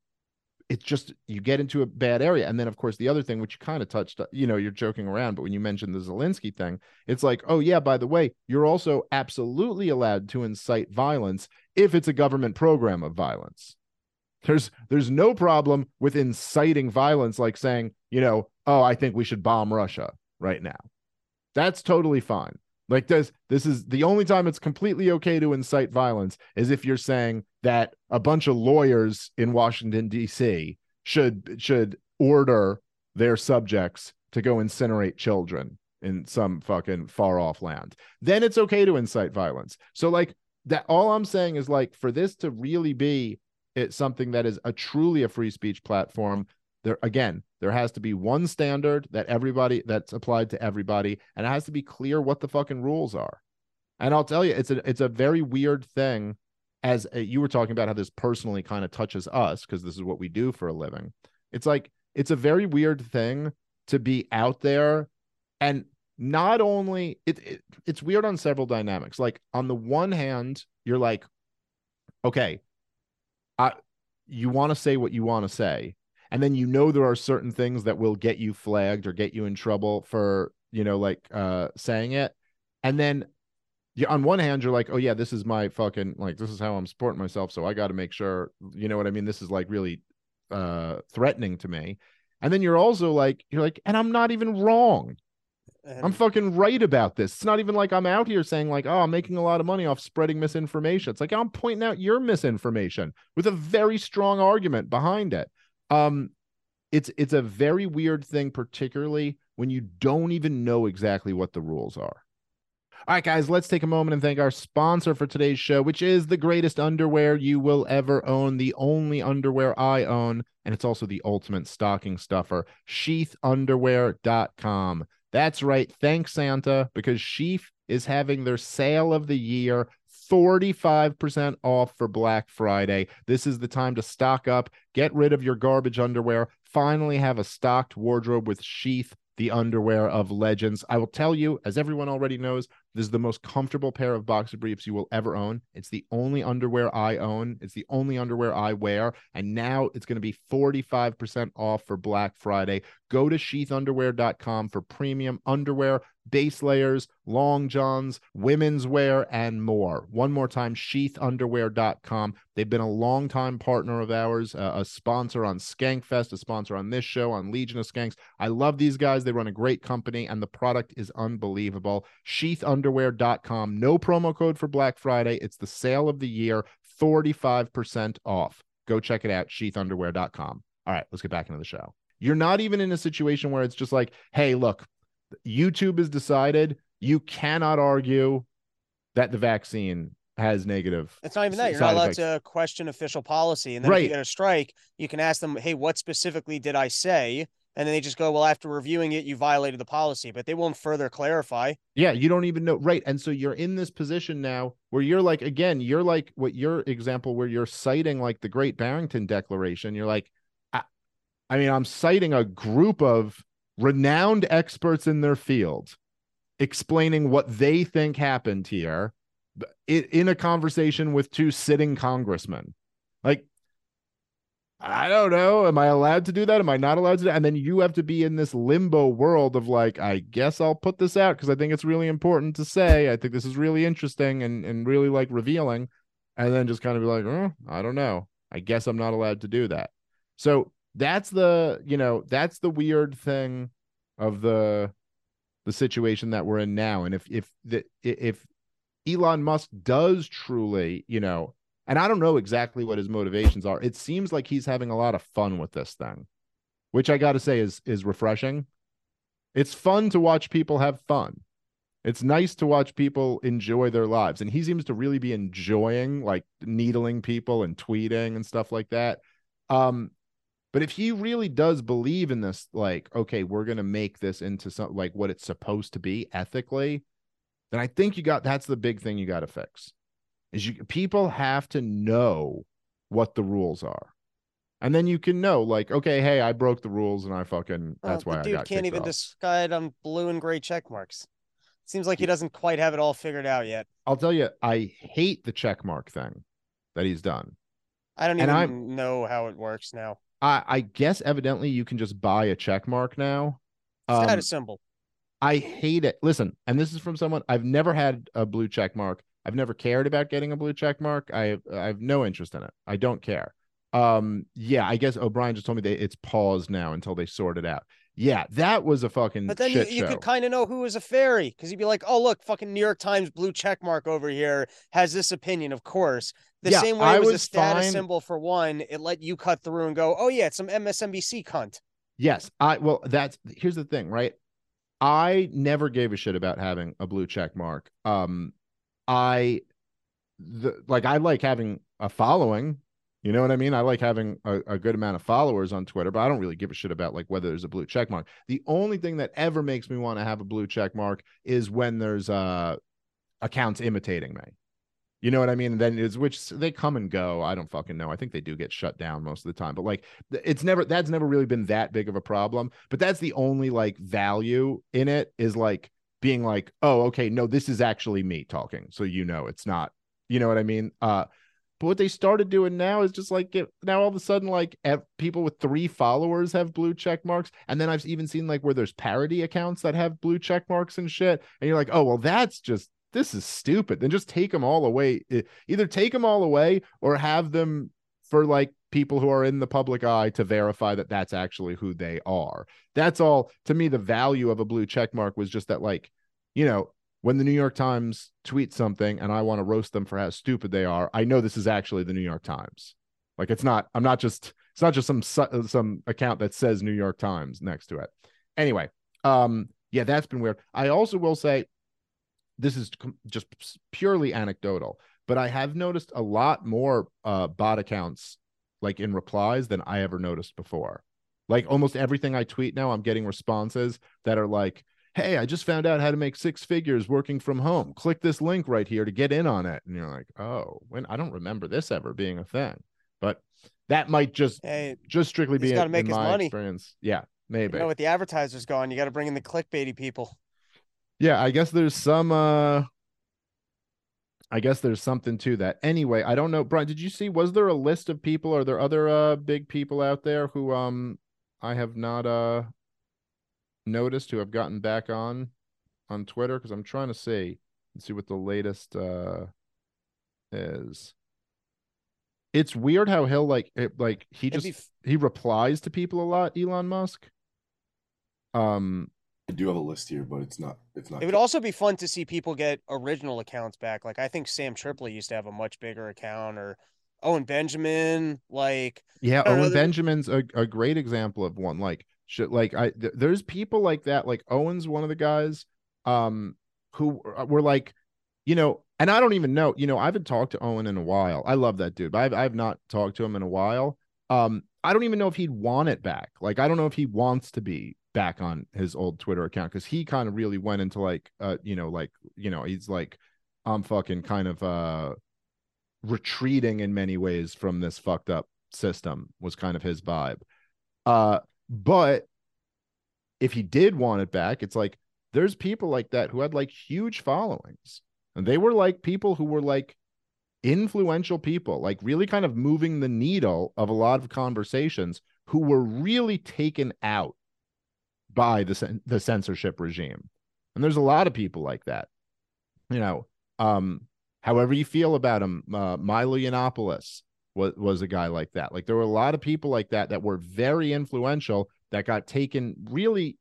it's just, you get into a bad area. And then, of course, the other thing, which you kind of touched, you're joking around, but when you mentioned the Zelensky thing, it's like, oh yeah, by the way, you're also absolutely allowed to incite violence if it's a government program of violence. There's no problem with inciting violence, like saying, oh, I think we should bomb Russia right now. That's totally fine. Like this is the only time it's completely okay to incite violence is if you're saying that a bunch of lawyers in Washington, D.C. should order their subjects to go incinerate children in some fucking far off land. Then it's okay to incite violence. So like that, all I'm saying is, like, for this to really be something that is truly a free speech platform, there has to be one standard that's applied to everybody, and it has to be clear what the fucking rules are. And I'll tell you, it's a very weird thing, as you were talking about how this personally kind of touches us because this is what we do for a living. It's like, it's a very weird thing to be out there, and not only it's weird on several dynamics. Like, on the one hand, you're like, okay, you want to say what you want to say, and then there are certain things that will get you flagged or get you in trouble for saying it, and then on one hand you're like, oh yeah, this is my fucking, like, this is how I'm supporting myself, so I got to make sure, you know what I mean, this is like really threatening to me. And then you're also like, and I'm not even wrong. I'm fucking right about this. It's not even like I'm out here saying like, oh, I'm making a lot of money off spreading misinformation. It's like, I'm pointing out your misinformation with a very strong argument behind it. It's a very weird thing, particularly when you don't even know exactly what the rules are. All right, guys, let's take a moment and thank our sponsor for today's show, which is the greatest underwear you will ever own, the only underwear I own, and it's also the ultimate stocking stuffer, sheathunderwear.com. That's right. Thanks, Santa, because Sheath is having their sale of the year, 45% off for Black Friday. This is the time to stock up, get rid of your garbage underwear, finally have a stocked wardrobe with Sheath, the underwear of legends. I will tell you, as everyone already knows, this is the most comfortable pair of boxer briefs you will ever own. It's the only underwear I own. It's the only underwear I wear. And now it's going to be 45% off for Black Friday. Go to sheathunderwear.com for premium underwear, base layers, long johns, women's wear, and more. One more time, sheathunderwear.com. They've been a longtime partner of ours, a sponsor on Skankfest, a sponsor on this show, on Legion of Skanks. I love these guys. They run a great company, and the product is unbelievable. Sheathunderwear.com. No promo code for Black Friday. It's the sale of the year, 45% off. Go check it out, sheathunderwear.com. All right, let's get back into the show. You're not even in a situation where it's just like, hey, look, YouTube has decided you cannot argue that the vaccine has negative. It's not even that. You're not allowed to question official policy. And then if you get a strike, you can ask them, hey, what specifically did I say? And then they just go, well, after reviewing it, you violated the policy, but they won't further clarify. Yeah, you don't even know. Right. And so you're in this position now where you're like, again, you're like what your example where you're citing like the Great Barrington Declaration. You're like, I mean, I'm citing a group of renowned experts in their field explaining what they think happened here in a conversation with two sitting congressmen. Like, I don't know. Am I allowed to do that? Am I not allowed to do that? And then you have to be in this limbo world of like, I guess I'll put this out because I think it's really important to say. I think this is really interesting and really like revealing. And then just kind of be like, oh, I don't know. I guess I'm not allowed to do that. So that's the weird thing of the situation that we're in now. And if Elon Musk does truly, and I don't know exactly what his motivations are, it seems like he's having a lot of fun with this thing, which I got to say is refreshing. It's fun to watch people have fun. It's nice to watch people enjoy their lives. And he seems to really be enjoying like needling people and tweeting and stuff like that. But if he really does believe in this, like, okay, we're going to make this into something like what it's supposed to be ethically, then I think that's the big thing you got to fix is people have to know what the rules are. And then you can know like, okay, hey, I broke the rules and that's why I got kicked off. Dude can't even decide on blue and gray check marks. Seems like he doesn't quite have it all figured out yet. I'll tell you, I hate the check mark thing that he's done. I don't even know how it works now. I guess evidently you can just buy a check mark now. Status symbol. I hate it. Listen, and this is from someone, I've never had a blue check mark. I've never cared about getting a blue check mark. I have no interest in it. I don't care. Yeah, I guess O'Brien just told me it's paused now until they sort it out. Yeah, that was a fucking But then shit you show. could kind of know who was a fairy, because you'd be like, oh, look, fucking New York Times blue check mark over here has this opinion, of course. The Yeah, same way I it was a was status fine. symbol for one, it let you cut through and go, oh, yeah, it's some MSNBC cunt. Yes, here's the thing, right? I never gave a shit about having a blue check mark. I like having a following. You know what I mean? I like having a good amount of followers on Twitter, but I don't really give a shit about like whether there's a blue check mark. The only thing that ever makes me want to have a blue check mark is when there's accounts imitating me. You know what I mean? And then which they come and go. I don't fucking know. I think they do get shut down most of the time, but like that's never really been that big of a problem. But that's the only like value in it is like being like, oh, okay, no, this is actually me talking. So, it's not, you know what I mean? But what they started doing now is just like now all of a sudden, like people with 3 followers have blue check marks. And then I've even seen like where there's parody accounts that have blue check marks and shit. And you're like, oh, well, this is stupid. Then just take them all away. Either take them all away or have them for like people who are in the public eye to verify that that's actually who they are. That's all. To me, the value of a blue check mark was just that, like, when the New York Times tweets something and I want to roast them for how stupid they are, I know this is actually the New York Times. Like, it's not just some account that says New York Times next to it. Anyway, yeah, that's been weird. I also will say, this is just purely anecdotal, but I have noticed a lot more bot accounts like in replies than I ever noticed before. Like almost everything I tweet now, I'm getting responses that are like, hey, I just found out how to make 6 figures working from home. Click this link right here to get in on it. And you're like, oh, I don't remember this ever being a thing. But that might just strictly be in my experience. Yeah, maybe. With the advertisers gone, you got to bring in the clickbaity people. Yeah, I guess there's something to that. Anyway, I don't know. Brian, did you see, was there a list of people? Are there other big people out there who I have not noticed who have gotten back on Twitter? Because I'm trying to see what the latest is. It's weird how he'll he replies to people a lot, Elon Musk. I do have a list here, but it's not. It would also be fun to see people get original accounts back. Like, I think Sam Tripoli used to have a much bigger account, or Owen Benjamin. Like, yeah, Owen Benjamin's a great example of one. Like, there's people like that. Like Owen's one of the guys, who were like, and I don't even know. I haven't talked to Owen in a while. I love that dude, but I've not talked to him in a while. I don't even know if he'd want it back. Like, I don't know if he wants to be back on his old Twitter account, because he kind of really went into like he's like, I'm fucking kind of retreating in many ways from this fucked up system, was kind of his vibe. But if he did want it back, it's like there's people like that who had like huge followings, and they were like people who were like influential people, like really kind of moving the needle of a lot of conversations, who were really taken out by the censorship regime. And there's a lot of people like that. However you feel about him, Milo Yiannopoulos was a guy like that. Like, there were a lot of people like that were very influential, that got taken really,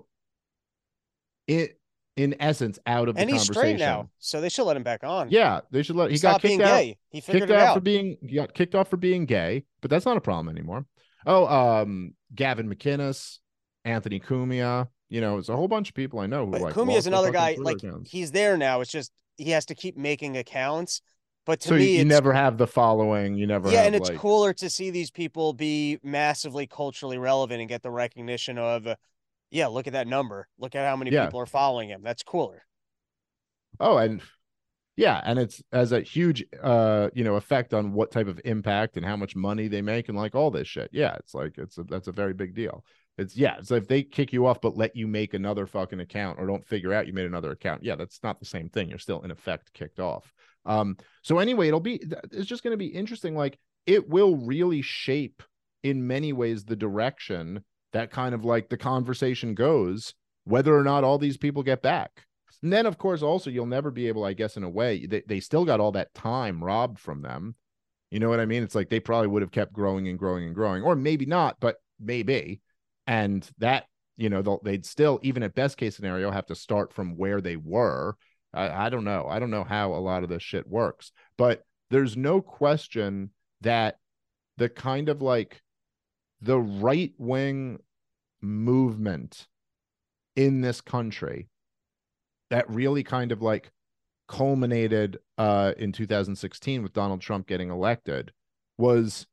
in essence, out of the conversation. And he's straight now, so they should let him back on. Yeah, they should let. He got kicked out. Gay. He figured it out. He got kicked off for being gay, but that's not a problem anymore. Oh, Gavin McInnes, Anthony Cumia, it's a whole bunch of people I know who like. Cumia is another guy. Like, he's there now. It's just he has to keep making accounts. But to me, you never have the following. You never. Yeah, and it's cooler to see these people be massively culturally relevant and get the recognition of, yeah, look at that number. Look at how many people are following him. That's cooler. Oh, and yeah, and it's as a huge effect on what type of impact and how much money they make and like all this shit. Yeah, it's like that's a very big deal. So if they kick you off but let you make another fucking account, or don't figure out you made another account, yeah, that's not the same thing. You're still in effect kicked off. So anyway, it's just going to be interesting. Like, it will really shape in many ways the direction that kind of like the conversation goes, whether or not all these people get back. And then, of course, also you'll never be able, I guess, in a way, they still got all that time robbed from them. You know what I mean? It's like they probably would have kept growing and growing and growing, or maybe not, but maybe. And that, you know, they'd still, even at best case scenario, have to start from where they were. I don't know. I don't know how a lot of this shit works, but there's no question that the kind of like the right wing movement in this country that really kind of like culminated in 2016 with Donald Trump getting elected was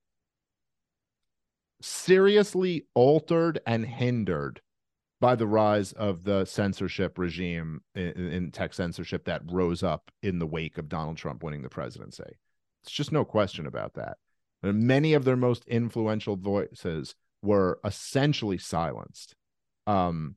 seriously altered and hindered by the rise of the censorship regime in tech censorship that rose up in the wake of Donald Trump winning the presidency. It's just no question about that. And many of their most influential voices were essentially silenced. And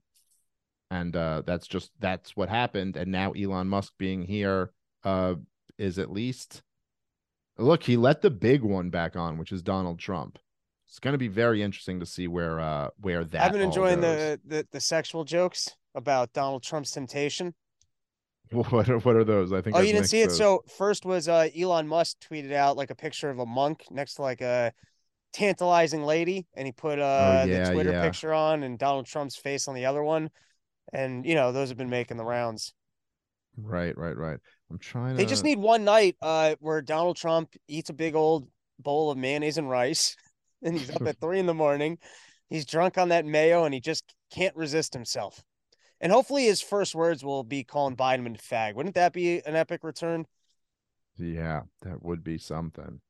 that's what happened. And now Elon Musk being here is at least, look, he let the big one back on, which is Donald Trump. It's going to be very interesting to see where that I've been enjoying goes. the sexual jokes about Donald Trump's temptation. What are those? I think you I've didn't mixed see it. those. So first was Elon Musk tweeted out like a picture of a monk next to like a tantalizing lady, and he put the Twitter picture on and Donald Trump's face on the other one. And you know, those have been making the rounds. Right. I'm trying They just need one night where Donald Trump eats a big old bowl of mayonnaise and rice, and he's up at 3 a.m. He's drunk on that mayo, and he just can't resist himself. And hopefully his first words will be calling Biden a fag. Wouldn't that be an epic return? Yeah, that would be something.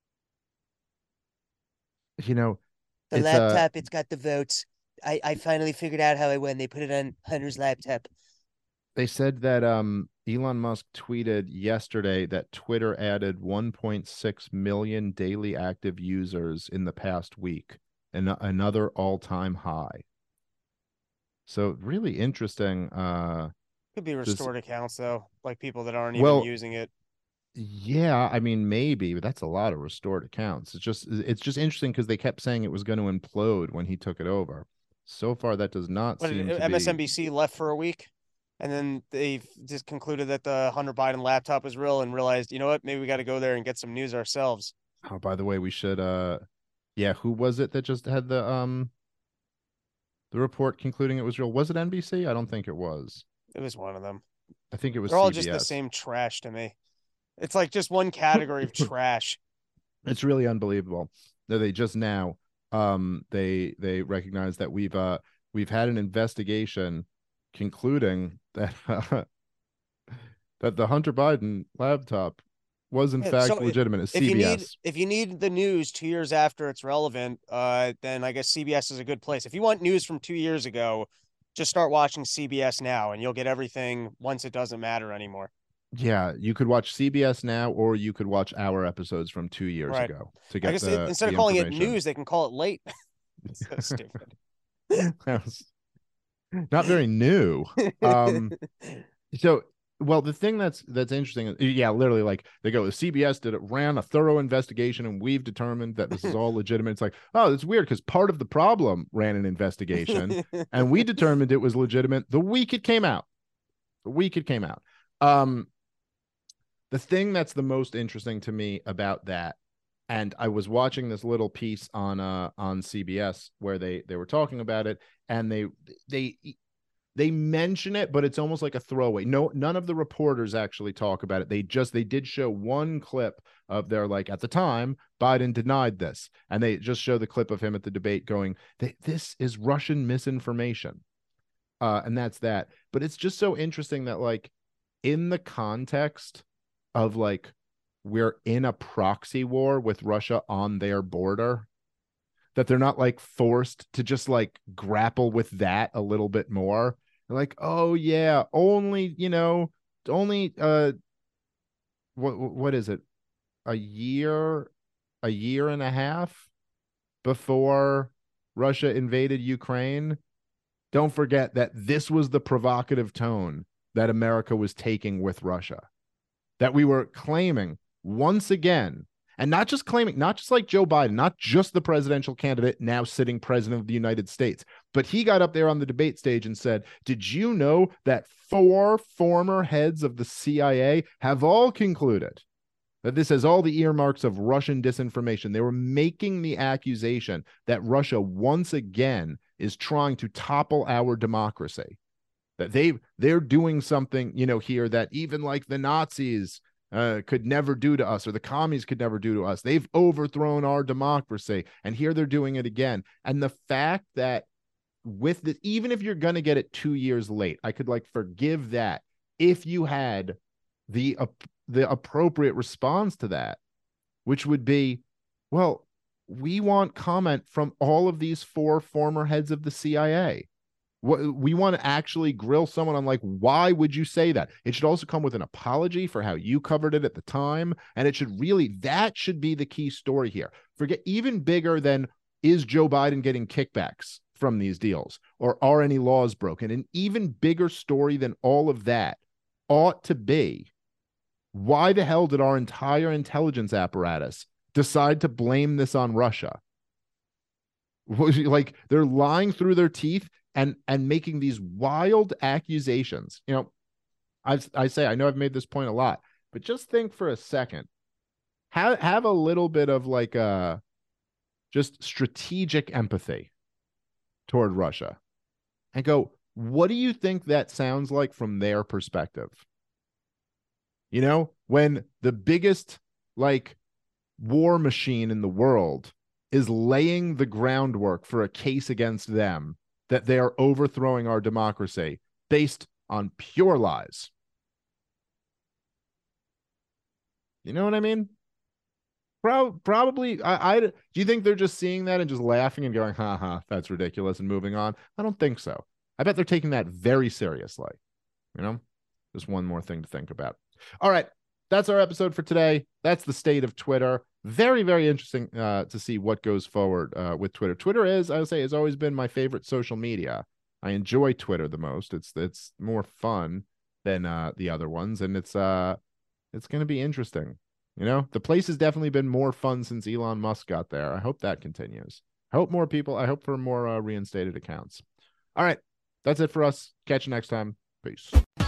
You know, the laptop, it's got the votes. I finally figured out how I won. They put it on Hunter's laptop. They said that Elon Musk tweeted yesterday that Twitter added 1.6 million daily active users in the past week, and another all-time high. So really interesting. Could be restored accounts though, like people that aren't even using it. Yeah, I mean maybe, but that's a lot of restored accounts. It's just interesting because they kept saying it was going to implode when he took it over. So far, that does not seem to MSNBC left for a week, and then they just concluded that the Hunter Biden laptop was real and realized, you know what, maybe we got to go there and get some news ourselves. Oh, by the way, we should who was it that just had the report concluding it was real? Was it NBC? I don't think it was. It was one of them. I think it was They're all CBS. just the same trash to me. It's like just one category of trash. It's really unbelievable that they just now they recognize that we've had an investigation concluding that that the Hunter Biden laptop was in fact legitimate. As CBS. If you need the news 2 years after it's relevant, then I guess CBS is a good place. If you want news from 2 years ago, just start watching CBS now, and you'll get everything once it doesn't matter anymore. Yeah, you could watch CBS now, or you could watch our episodes from 2 years ago to get. I guess instead of calling it news, they can call it late. It's so stupid. That was not very new. Well, the thing that's interesting, literally, like they go, CBS ran a thorough investigation, and we've determined that this is all legitimate. It's like, oh, it's weird because part of the problem ran an investigation, and we determined it was legitimate the week it came out. The thing that's the most interesting to me about that, and I was watching this little piece on CBS where they were talking about it, and they mention it, but it's almost like a throwaway. No, none of the reporters actually talk about it. They did show one clip of their, like, at the time, Biden denied this, and they just show the clip of him at the debate going, this is Russian misinformation. And that's that. But it's just so interesting that, like, in the context of, like, we're in a proxy war with Russia on their border, that they're not, like, forced to just, like, grapple with that a little bit more. They're like, oh yeah, only what is it? A year and a half before Russia invaded Ukraine. Don't forget that this was the provocative tone that America was taking with Russia, that we were claiming once again. And not just claiming, not just like Joe Biden, not just the presidential candidate now sitting president of the United States, but he got up there on the debate stage and said, did you know that 4 former heads of the CIA have all concluded that this has all the earmarks of Russian disinformation? They were making the accusation that Russia once again is trying to topple our democracy, that they're doing something, here that even like the Nazis could never do to us, or the commies could never do to us. They've overthrown our democracy, and here they're doing it again. And the fact that with this, even if you're going to get it 2 years late, I could like forgive that if you had the appropriate response to that, which would be, well, we want comment from all of these 4 former heads of the CIA. We want to actually grill someone on, like, why would you say that? It should also come with an apology for how you covered it at the time. And it should really, that should be the key story here. Forget, even bigger than, is Joe Biden getting kickbacks from these deals, or are any laws broken? An even bigger story than all of that ought to be, why the hell did our entire intelligence apparatus decide to blame this on Russia? Like, they're lying through their teeth and making these wild accusations. I say, I know I've made this point a lot, but just think for a second, have a little bit of like just strategic empathy toward Russia and go, what do you think that sounds like from their perspective? When the biggest like war machine in the world is laying the groundwork for a case against them, that they are overthrowing our democracy based on pure lies. You know what I mean? Probably. Do you think they're just seeing that and just laughing and going, ha, that's ridiculous, and moving on? I don't think so. I bet they're taking that very seriously. Just one more thing to think about. All right. That's our episode for today. That's the state of Twitter. Very, very interesting to see what goes forward with Twitter. Twitter is, I would say, has always been my favorite social media. I enjoy Twitter the most. It's more fun than the other ones, and it's going to be interesting. The place has definitely been more fun since Elon Musk got there. I hope that continues. I hope for more reinstated accounts. All right, that's it for us. Catch you next time. Peace.